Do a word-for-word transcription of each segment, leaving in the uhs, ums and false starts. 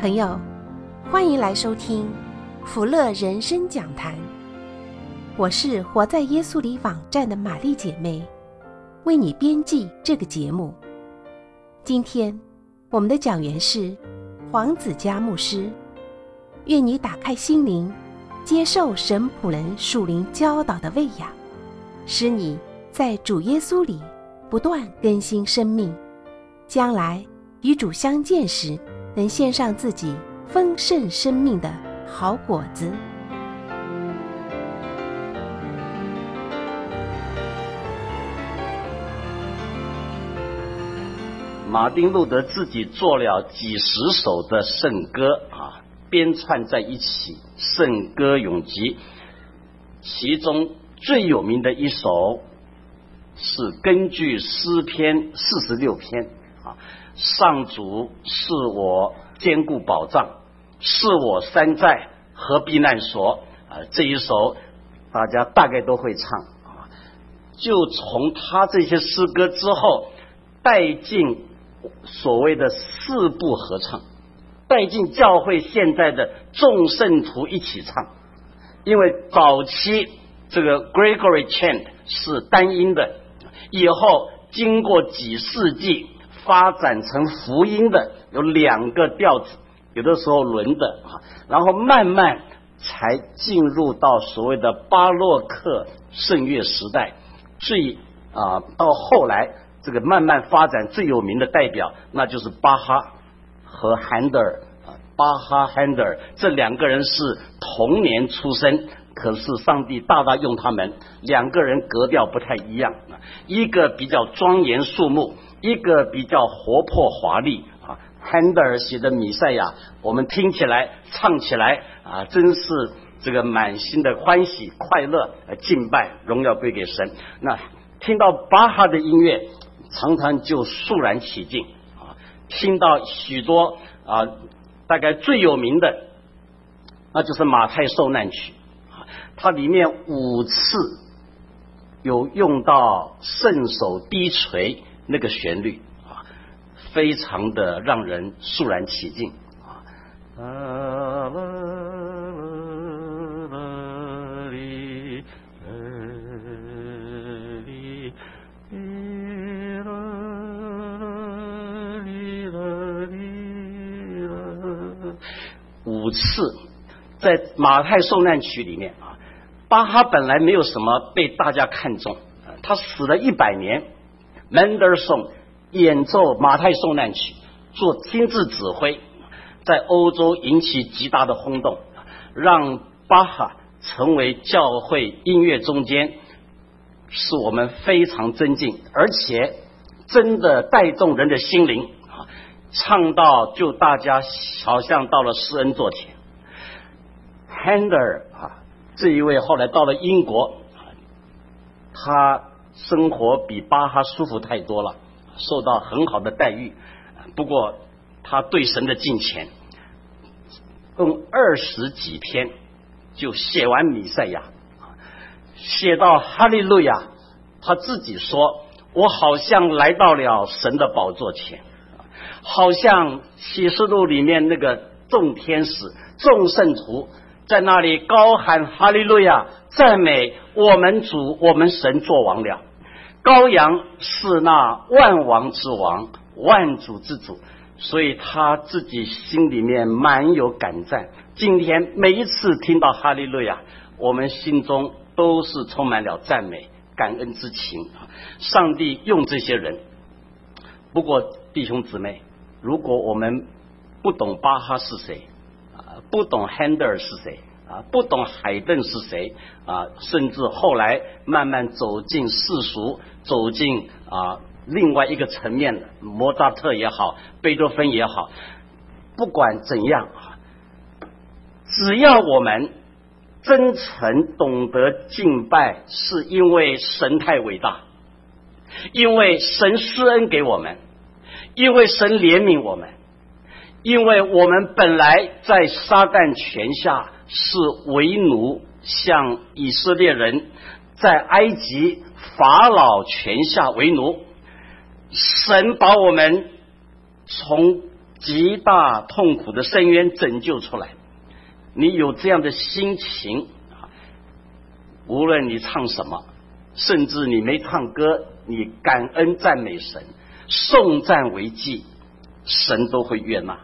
朋友，欢迎来收听福乐人生讲坛。我是活在耶稣里网站的玛丽姐妹，为你编辑这个节目。今天我们的讲员是黄子嘉牧师，愿你打开心灵，接受神仆人属灵教导的喂养，使你在主耶稣里不断更新生命，将来与主相见时，能献上自己丰盛生命的好果子。 马丁路德自己做了几十首的圣歌啊，编串在一起，圣歌咏集。其中最有名的一首是根据诗篇四十六篇啊，上主是我坚固保障，是我山寨和避难所啊，这一首大家大概都会唱啊。就从他这些诗歌之后带进所谓的四部合唱，带进教会现在的众圣徒一起唱。因为早期这个 Gregory Chant 是单音的，以后经过几世纪发展成福音的有两个调子，有的时候轮的啊，然后慢慢才进入到所谓的巴洛克圣乐时代，最啊到后来这个慢慢发展最有名的代表，那就是巴哈和韩德尔啊，巴哈、韩德尔这两个人是同年出生，可是上帝大大用他们，两个人格调不太一样，一个比较庄严肃穆，一个比较活泼华丽啊。韩德尔写的弥赛亚，我们听起来唱起来啊，真是这个满心的欢喜快乐，敬拜荣耀归给神。那听到巴哈的音乐，常常就肃然起敬啊。听到许多啊，大概最有名的那就是马太受难曲，它里面五次有用到圣手低垂那个旋律啊，非常的让人肃然起敬啊。五次在马太受难曲里面啊，巴哈本来没有什么被大家看重，他死了一百年，门德尔松演奏马太受难曲，做亲自指挥，在欧洲引起极大的轰动，让巴哈成为教会音乐中间是我们非常尊敬，而且真的带动人的心灵，唱到就大家好像到了施恩座前。韩德尔啊，这一位后来到了英国，他生活比巴哈舒服太多了，受到很好的待遇。不过他对神的敬虔，用二十几篇就写完弥赛亚，写到哈利路亚，他自己说：“我好像来到了神的宝座前。”好像启示录里面那个众天使众圣徒在那里高喊哈利路亚，赞美我们主我们神作王了，羔羊是那万王之王万主之主，所以他自己心里面满有感赞。今天每一次听到哈利路亚，我们心中都是充满了赞美感恩之情。上帝用这些人。不过弟兄姊妹，如果我们不懂巴哈是谁啊，不懂韩德尔是谁啊，不懂海顿是谁啊，甚至后来慢慢走进世俗，走进啊另外一个层面的莫扎特也好，贝多芬也好，不管怎样，只要我们真诚懂得敬拜，是因为神太伟大，因为神施恩给我们，因为神怜悯我们，因为我们本来在撒旦权下是为奴，像以色列人在埃及法老权下为奴，神把我们从极大痛苦的深渊拯救出来。你有这样的心情，无论你唱什么，甚至你没唱歌，你感恩赞美神，颂赞为祭，神都会悦纳。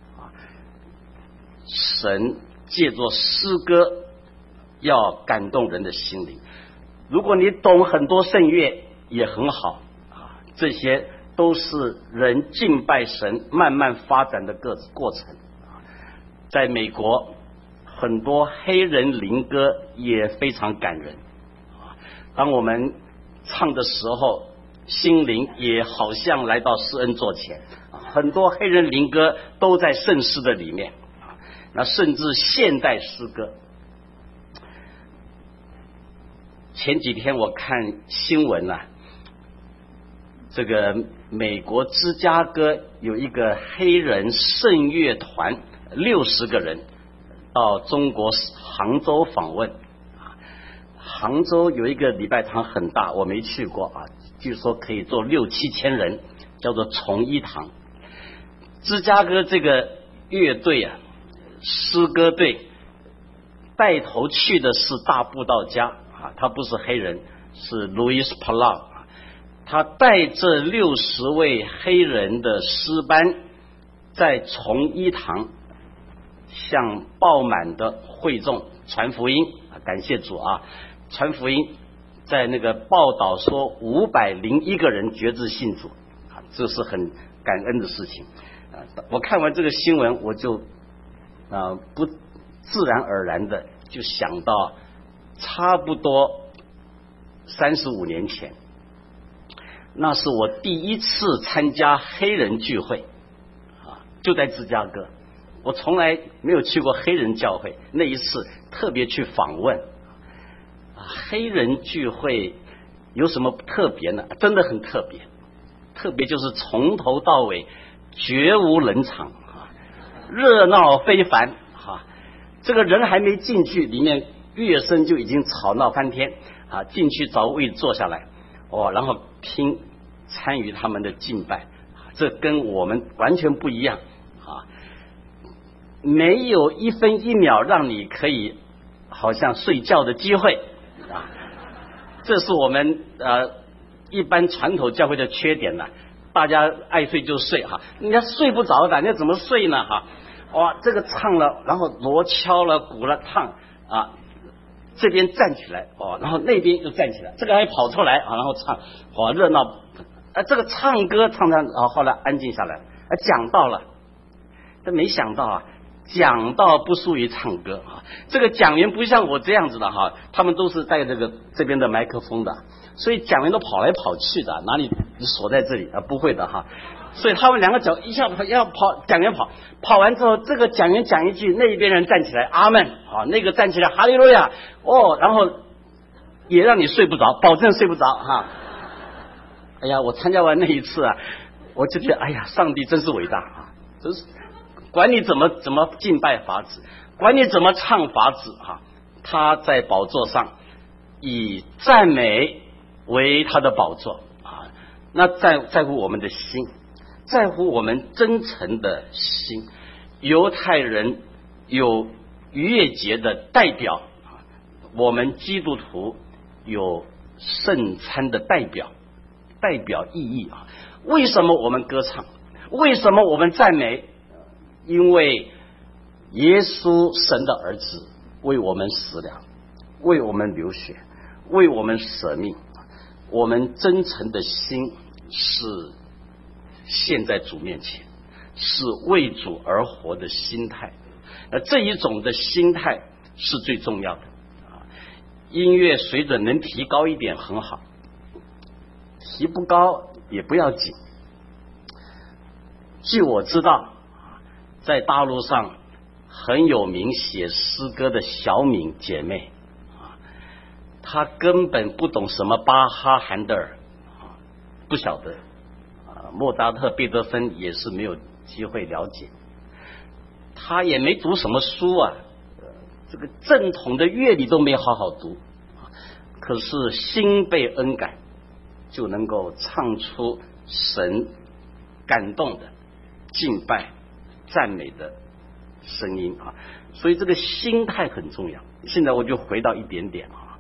神借着诗歌要感动人的心灵。如果你懂很多圣乐也很好啊，这些都是人敬拜神慢慢发展的个过程。在美国，很多黑人灵歌也非常感人啊。当我们唱的时候，心灵也好像来到施恩座前。很多黑人灵歌都在圣诗的里面啊，那甚至现代诗歌。前几天我看新闻啊，这个美国芝加哥有一个黑人圣乐团，六十个人到中国杭州访问。杭州有一个礼拜堂很大，我没去过啊，据说可以坐六七千人，叫做崇一堂。芝加哥这个乐队啊，诗歌队带头去的是大布道家啊，他不是黑人，是 Louis Palau， 他带着六十位黑人的诗班，在崇一堂向爆满的会众传福音，感谢主啊！传福音，在那个报道说五百零一个人决志信主啊，这是很感恩的事情啊！我看完这个新闻，我就啊不自然而然的就想到，差不多三十五年前，那是我第一次参加黑人聚会啊，就在芝加哥。我从来没有去过黑人教会，那一次特别去访问啊。黑人聚会有什么特别呢？真的很特别，特别就是从头到尾绝无冷场啊，热闹非凡啊。这个人还没进去，里面乐声就已经吵闹翻天啊！进去找位置坐下来，哦，然后听参与他们的敬拜，这跟我们完全不一样啊！没有一分一秒让你可以好像睡觉的机会啊！这是我们呃一般传统教会的缺点呢、啊。大家爱睡就睡哈，人家睡不着的，人家怎么睡呢哈？哇，这个唱了，然后锣敲了，鼓了，唱啊，这边站起来哦，然后那边又站起来，这个还跑出来啊，然后唱，哇，热闹啊！这个唱歌唱唱啊，后来安静下来，啊，讲道了，但没想到啊，讲道不输于唱歌啊。这个讲员不像我这样子的哈，他们都是带这个这边的麦克风的，所以讲员都跑来跑去的，哪里锁在这里啊？不会的哈。所以他们两个脚一下跑，要跑，讲员跑，跑完之后，这个讲员讲一句，那一边人站起来，阿门啊，那个站起来，哈利路亚哦，然后也让你睡不着，保证睡不着哈。哎呀，我参加完那一次啊，我就觉得，哎呀，上帝真是伟大啊！真是管你怎么怎么敬拜法子，管你怎么唱法子哈，他在宝座上以赞美为他的宝座啊，那在在乎我们的心。在乎我们真诚的心。犹太人有逾越节的代表，我们基督徒有圣餐的代表，代表意义啊。为什么我们歌唱？为什么我们赞美？因为耶稣神的儿子为我们死了，为我们流血，为我们舍命。我们真诚的心是现在主面前，是为主而活的心态。那这一种的心态是最重要的啊。音乐水准能提高一点很好，提不高也不要紧。据我知道，在大陆上很有名写诗歌的小敏姐妹啊，她根本不懂什么巴哈、韩德尔，不晓得。莫扎特、贝多芬也是没有机会了解，他也没读什么书啊，这个正统的乐理都没好好读，可是心被恩感，就能够唱出神感动的敬拜赞美的声音啊。所以这个心态很重要。现在我就回到一点点啊，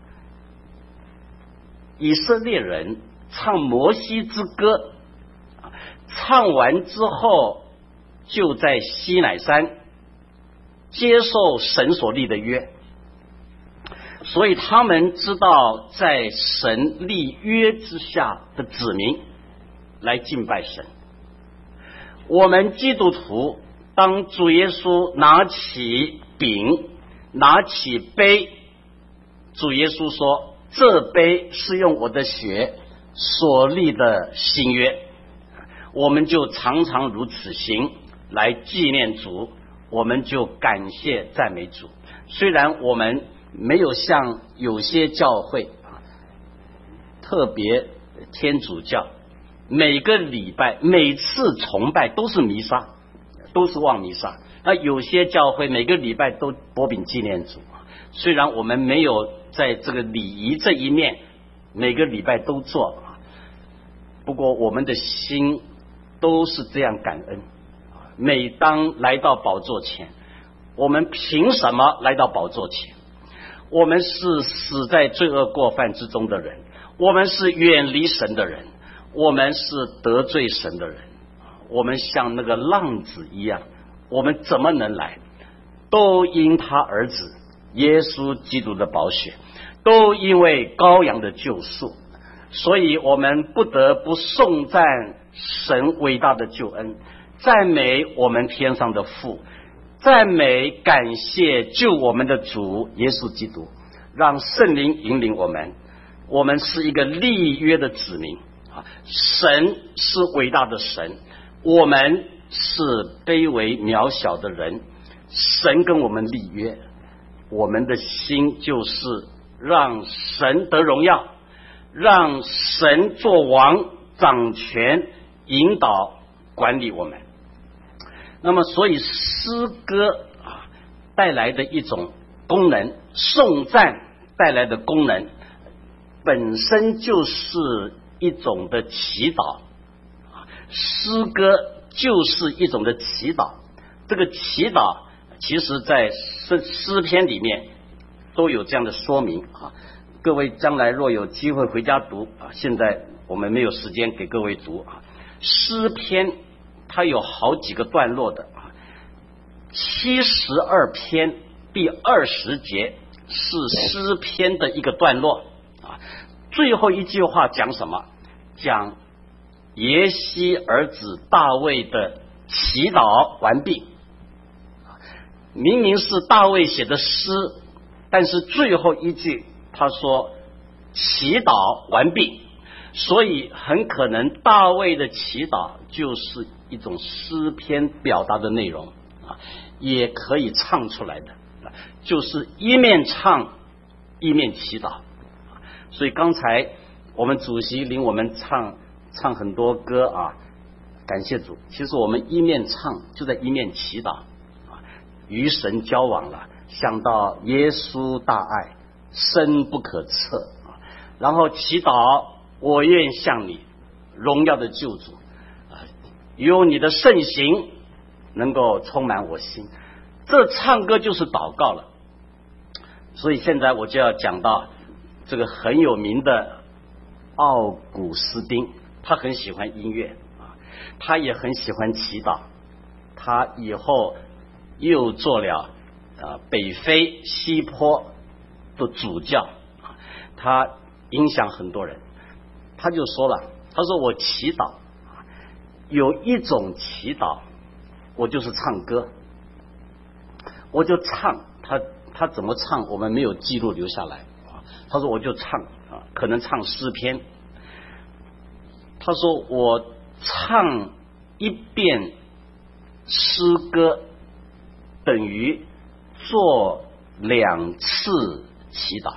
以色列人唱摩西之歌，唱完之后就在西乃山接受神所立的约，所以他们知道在神立约之下的子民来敬拜神。我们基督徒当主耶稣拿起饼拿起杯，主耶稣说这杯是用我的血所立的新约，我们就常常如此行来纪念主，我们就感谢赞美主。虽然我们没有像有些教会特别天主教每个礼拜每次崇拜都是弥撒，都是望弥撒，那有些教会每个礼拜都擘饼纪念主。虽然我们没有在这个礼仪这一面每个礼拜都做，不过我们的心都是这样感恩。每当来到宝座前，我们凭什么来到宝座前？我们是死在罪恶过犯之中的人，我们是远离神的人，我们是得罪神的人，我们像那个浪子一样，我们怎么能来？都因他儿子耶稣基督的宝血，都因为羔羊的救赎，所以我们不得不颂赞神伟大的救恩，赞美我们天上的父，赞美感谢救我们的主耶稣基督，让圣灵引领我们。我们是一个立约的子民，神是伟大的神，我们是卑微渺小的人，神跟我们立约，我们的心就是让神得荣耀，让神做王掌权引导管理我们。那么所以诗歌啊带来的一种功能，颂赞带来的功能本身就是一种的祈祷，诗歌就是一种的祈祷。这个祈祷其实在诗诗篇里面都有这样的说明啊。各位将来若有机会回家读啊，现在我们没有时间给各位读啊。诗篇它有好几个段落的啊，七十二篇第二十节是诗篇的一个段落啊。最后一句话讲什么？讲耶西儿子大卫的祈祷完毕。明明是大卫写的诗，但是最后一句他说祈祷完毕，所以很可能大卫的祈祷就是一种诗篇表达的内容啊，也可以唱出来的，就是一面唱一面祈祷。所以刚才我们主席领我们唱唱很多歌啊，感谢主。其实我们一面唱就在一面祈祷啊，与神交往了，想到耶稣大爱深不可测啊，然后祈祷我愿向你荣耀的救主啊，有你的圣行能够充满我心。这唱歌就是祷告了。所以现在我就要讲到这个很有名的奥古斯丁，他很喜欢音乐啊，他也很喜欢祈祷，他以后又做了啊北非西坡的主教啊，他影响很多人。他就说了，他说我祈祷有一种祈祷，我就是唱歌，我就唱，他他怎么唱我们没有记录留下来。他说我就唱啊，可能唱诗篇。他说我唱一遍诗歌等于做两次祈祷。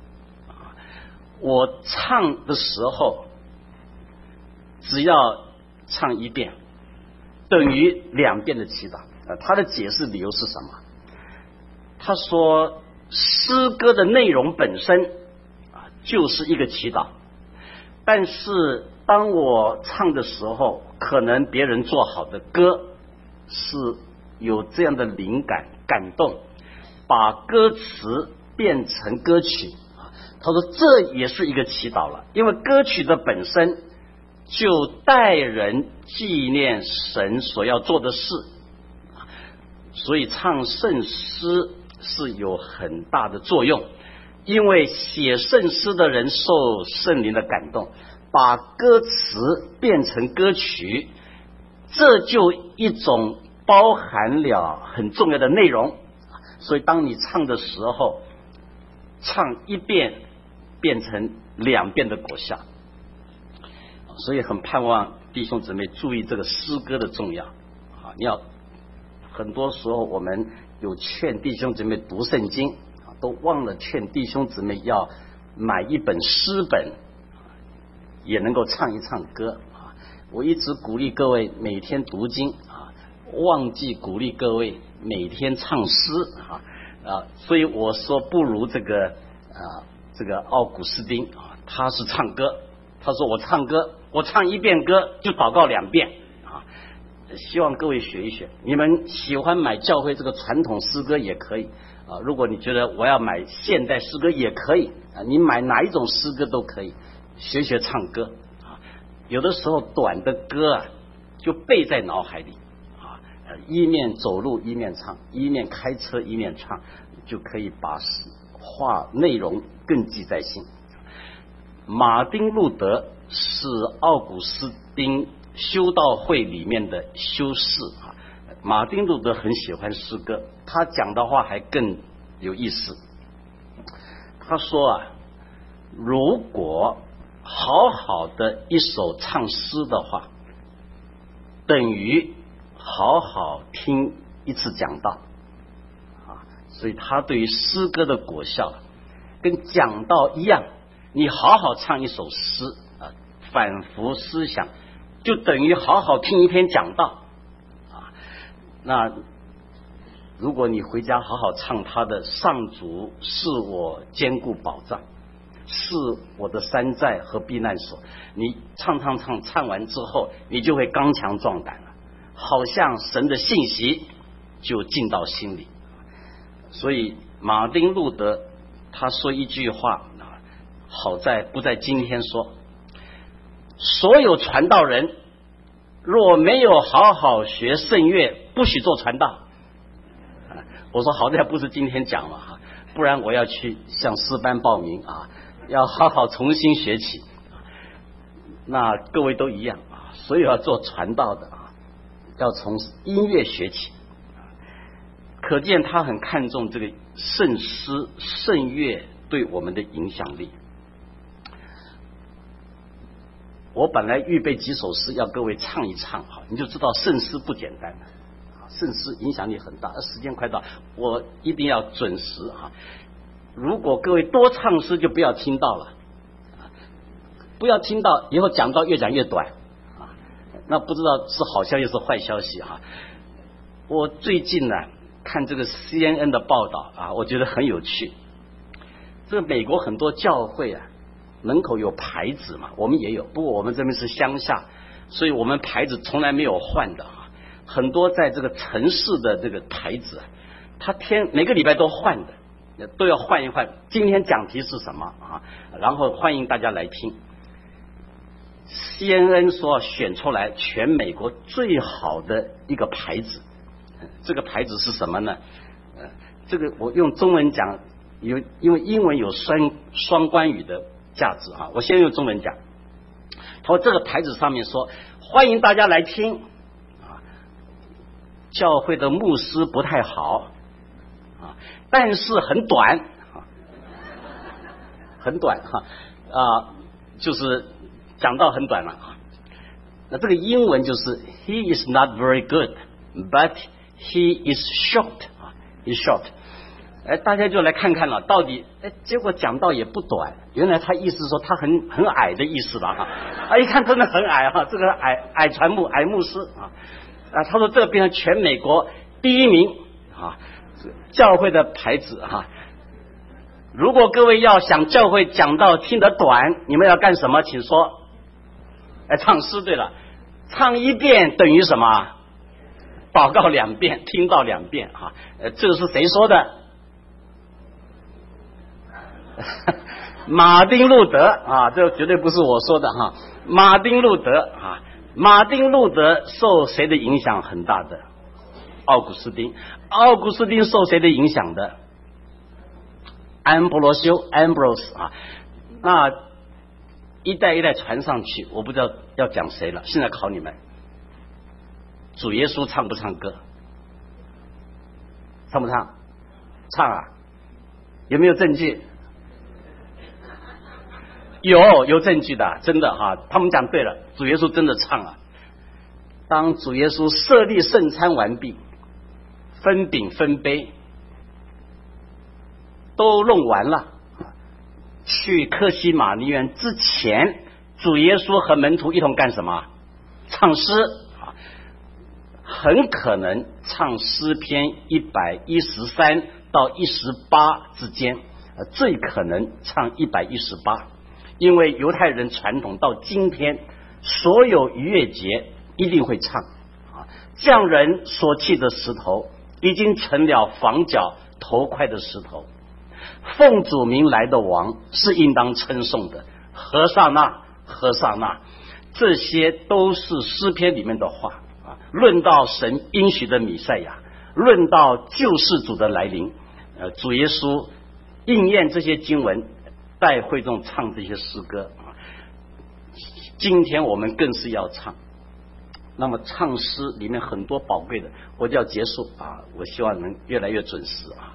我唱的时候只要唱一遍等于两遍的祈祷。他的解释理由是什么？他说诗歌的内容本身就是一个祈祷，但是当我唱的时候，可能别人做好的歌是有这样的灵感感动，把歌词变成歌曲。他说这也是一个祈祷了，因为歌曲的本身就带人纪念神所要做的事，所以唱圣诗是有很大的作用。因为写圣诗的人受圣灵的感动，把歌词变成歌曲，这就一种包含了很重要的内容。所以当你唱的时候，唱一遍变成两遍的果效。所以很盼望弟兄姊妹注意这个诗歌的重要啊！你要很多时候我们有劝弟兄姊妹读圣经，都忘了劝弟兄姊妹要买一本诗本，也能够唱一唱歌啊！我一直鼓励各位每天读经啊，忘记鼓励各位每天唱诗啊啊！所以我说不如这个啊这个奥古斯丁啊，他是唱歌，他说我唱歌，我唱一遍歌就祷告两遍啊！希望各位学一学，你们喜欢买教会这个传统诗歌也可以啊。如果你觉得我要买现代诗歌也可以啊，你买哪一种诗歌都可以，学学唱歌啊。有的时候短的歌啊，就背在脑海里啊，一面走路一面唱，一面开车一面唱，就可以把话内容更记在心。马丁路德是奥古斯丁修道会里面的修士啊，马丁路德很喜欢诗歌，他讲的话还更有意思。他说啊，如果好好的一首唱诗的话，等于好好听一次讲道啊，所以他对于诗歌的果效跟讲道一样，你好好唱一首诗啊，反复思想，就等于好好听一篇讲道啊。那如果你回家好好唱他的上主是我坚固保障，是我的山寨和避难所，你唱唱唱唱完之后，你就会刚强壮胆了，好像神的信息就进到心里。所以马丁路德他说一句话，好在不在今天说，所有传道人若没有好好学圣乐，不许做传道。我说好在不是今天讲了哈，不然我要去向诗班报名啊，要好好重新学起。那各位都一样啊，所有要做传道的啊，要从音乐学起。可见他很看重这个圣诗圣乐对我们的影响力。我本来预备几首诗要各位唱一唱哈，你就知道圣诗不简单，圣诗影响力很大。时间快到，我一定要准时哈。如果各位多唱诗，就不要听到了，不要听到以后讲到越讲越短啊，那不知道是好消息是坏消息哈。我最近呢看这个 C N N 的报道啊，我觉得很有趣。这个美国很多教会啊，门口有牌子嘛，我们也有，不过我们这边是乡下，所以我们牌子从来没有换的啊。很多在这个城市的这个牌子啊，他天每个礼拜都换的，都要换一换。今天讲题是什么啊？然后欢迎大家来听。C N N 说选出来全美国最好的一个牌子，这个牌子是什么呢？呃，这个我用中文讲，有因为英文有双双关语的价值啊，我先用中文讲。他说这个牌子上面说欢迎大家来听啊，教会的牧师不太好啊，但是很短啊，很短哈啊，就是讲到很短了啊。那这个英文就是 He is not very good, but he is short 啊 ，he is short。哎，大家就来看看了，到底哎，结果讲到也不短，原来他意思说他很很矮的意思了哈。啊，一看真的很矮哈，这个矮矮传牧矮牧师啊啊，他说这变成全美国第一名啊，教会的牌子哈。如果各位要想教会讲到听得短，你们要干什么？请说。哎，唱诗对了，唱一遍等于什么？ 祷告两遍，听到两遍哈。呃，这个是谁说的？马丁路德啊，这绝对不是我说的哈。马丁路德啊，马丁路德受谁的影响很大的？奥古斯丁。奥古斯丁受谁的影响的？安布罗修 Ambrose 啊。那一代一代传上去，我不知道要讲谁了。现在考你们，主耶稣唱不唱歌？唱不唱？唱啊！有没有证据？有有证据的，真的哈。他们讲对了，主耶稣真的唱啊。当主耶稣设立圣餐完毕，分饼分杯都弄完了，去客西马尼园之前，主耶稣和门徒一同干什么？唱诗啊，很可能唱诗篇一百一十三到一十八之间，呃，最可能唱一百一十八。因为犹太人传统到今天，所有逾越节一定会唱啊。匠人所砌的石头已经成了房角头块的石头，奉主名来的王是应当称颂的。何萨那，何萨那，这些都是诗篇里面的话啊。论到神应许的弥赛亚，论到救世主的来临，呃，主耶稣应验这些经文，带会众唱这些诗歌啊。今天我们更是要唱。那么唱诗里面很多宝贵的，我就要结束啊！我希望能越来越准时啊，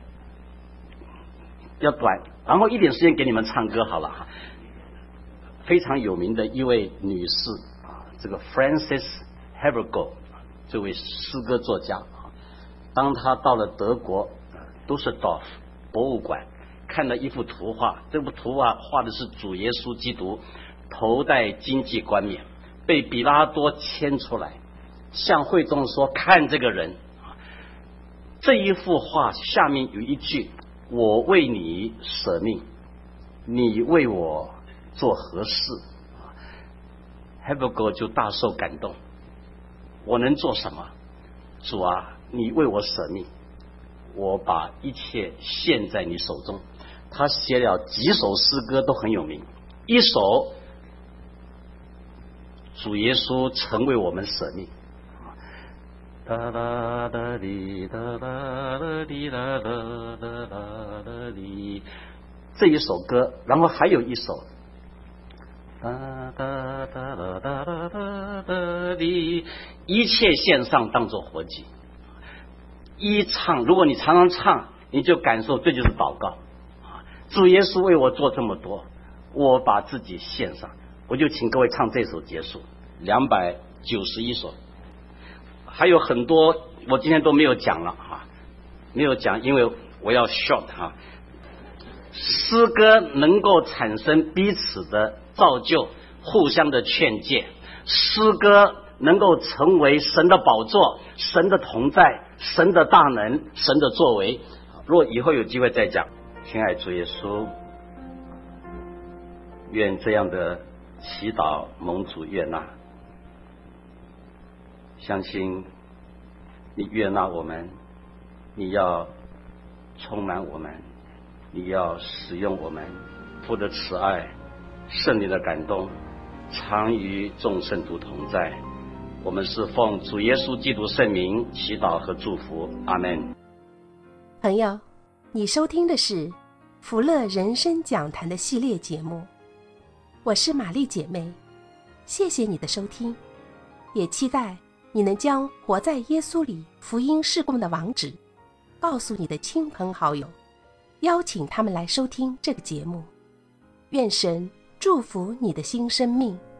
要短，然后一点时间给你们唱歌好了哈。非常有名的一位女士啊，这个 Frances Havergal 这位诗歌作家啊，当她到了德国都是到博物馆看了一幅图画，这幅图画画的是主耶稣基督头戴荆棘冠冕，被比拉多牵出来，向会众说：“看这个人。”这一幅画下面有一句：“我为你舍命，你为我做何事？” Havergal 就大受感动，我能做什么？主啊，你为我舍命，我把一切献在你手中。他写了几首诗歌都很有名，一首主耶稣曾为我们舍命，哒啦哒哩哒啦啦哩啦啦啦啦哩，这一首歌，然后还有一首哒哒哒啦哒啦哒哒哩，一切献上当作活祭。一唱，如果你常常唱，你就感受这就是祷告。主耶稣为我做这么多，我把自己献上。我就请各位唱这首结束，两百九十一首，还有很多我今天都没有讲了哈，没有讲，因为我要 short 哈。诗歌能够产生彼此的造就，互相的劝诫，诗歌能够成为神的宝座，神的同在，神的大能，神的作为。如果以后有机会再讲。亲爱主耶稣，愿这样的祈祷蒙主悦纳，相信你悦纳我们，你要充满我们，你要使用我们，父的慈爱，圣灵的感动，常与众圣徒同在。我们是奉主耶稣基督圣名祈祷和祝福，阿们。 朋友，你收听的是福乐人生讲坛的系列节目，我是玛丽姐妹，谢谢你的收听，也期待你能将活在耶稣里福音事工的网址告诉你的亲朋好友，邀请他们来收听这个节目。愿神祝福你的新生命。